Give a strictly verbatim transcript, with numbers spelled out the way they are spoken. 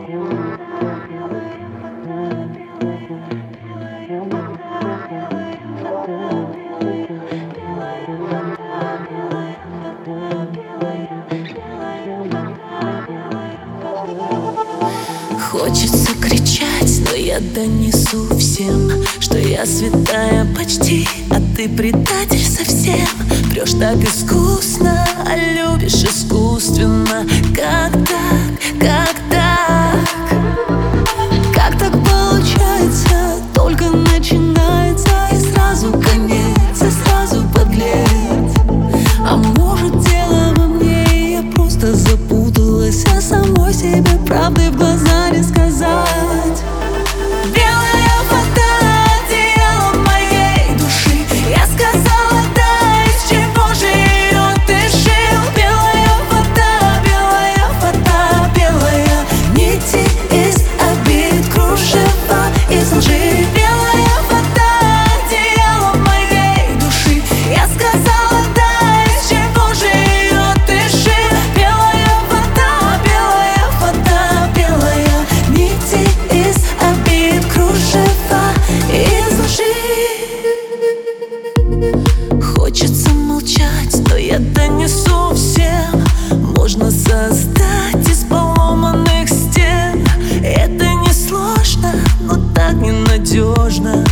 Хочется кричать, но я донесу всем, что я святая почти, а ты предатель совсем. Врешь так искусно, а любишь искусственно. Как так, как так? Как так получается? Только начинается и сразу конец, и сразу подлец. А может дело во мне, и я просто запуталась, а самой себе правды в глаза не сказать. Белая вода, одеяло моей души. Я сказала да, из чего же ее ты шил? Белая вода, белая вода, белая нити из обид, кружева из лжи. Белая вода, одеяло моей души. Я сказала да, из чего же ее ты шил? Белая вода, белая вода, белая нити из обид, кружева из лжи. Хочется молчать, но я донесу всем. Можно создать из поломанных стен. Это несложно, но так ненадежно.